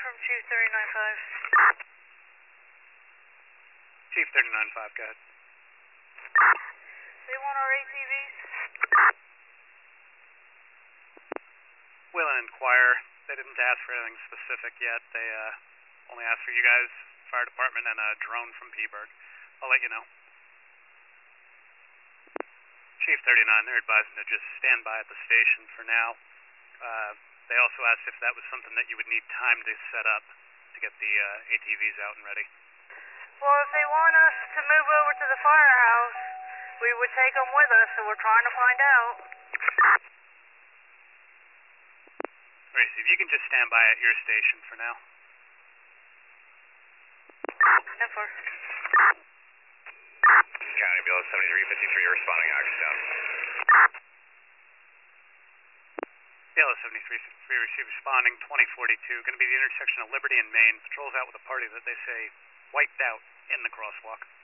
from Chief 395. Chief 395, go ahead. They want our ATVs? Will inquire. They didn't ask for anything specific yet. They only asked for you guys, fire department, and a drone from Peaburg. I'll let you know. Chief 39, they're advising to just stand by at the station for now. They also asked if that was something that you would need time to set up to get the ATVs out and ready. Well, if they want us to move over to the firehouse, we would take them with us, so we're trying to find out. Racy, if you can just stand by at your station for now. No, sir. County Below 7353, responding Axtown. Yellow 73, receive responding 2042. Going to be the intersection of Liberty and Main. Patrol's out with a party that they say wiped out in the crosswalk.